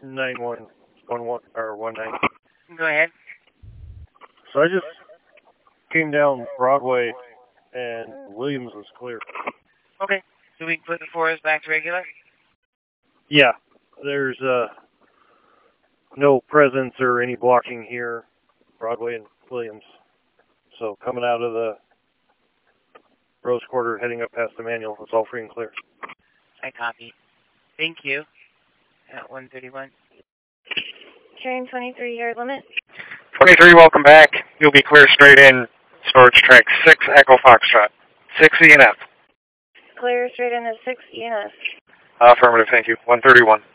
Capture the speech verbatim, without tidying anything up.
nine one one one or one nine. Go ahead. So I just came down Broadway, and Williams was clear. Okay. So we can put the forest back to regular? Yeah. There's uh, no presence or any blocking here, Broadway and Williams. So coming out of the Rose Quarter, heading up past Emmanuel, it's all free and clear. I copy. Thank you. At one thirty-one. Train twenty-three, yard limit. twenty-three, welcome back. You'll be clear straight in. Storage track six, Echo Foxtrot. six E and F. Clear straight into six E and F. Affirmative, thank you. one thirty-one.